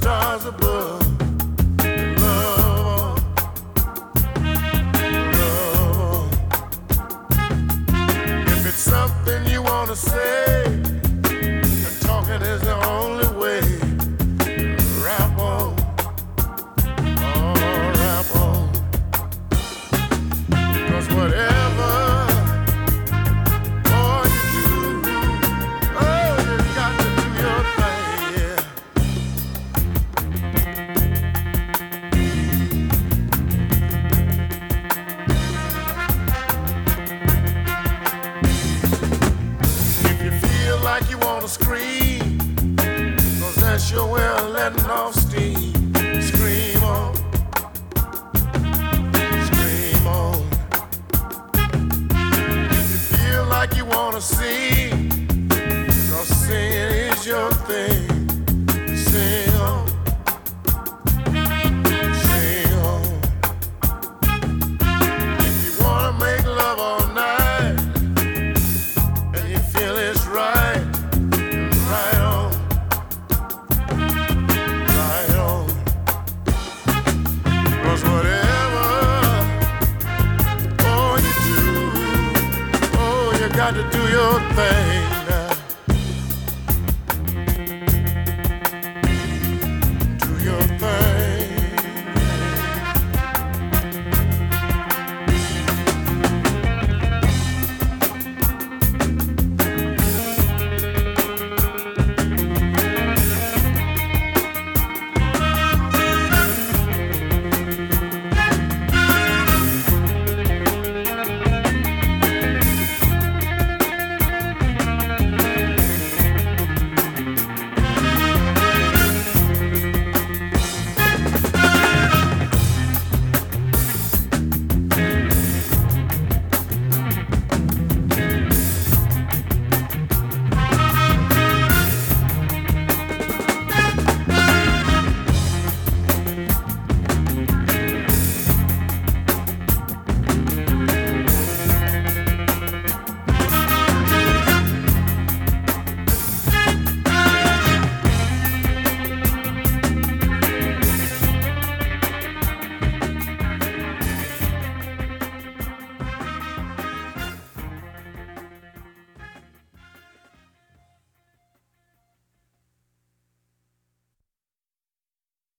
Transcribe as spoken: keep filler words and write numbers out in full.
stars above. Love on, love on. If it's something you wanna say, and talking is the only way. Rap on, oh, rap on. 'Cause whatever, oh, you do, oh, you got to do your thing, yeah. If you feel like you wanna scream, 'cause that's your way of letting off steam. Scream on, scream on. If you feel like you wanna sing, 'cause singing is your thing. Sing on, sing on. If you wanna make love all night, and you feel it's right, right on. Right on. 'Cause whatever, oh, you do, oh, you got to do your thing.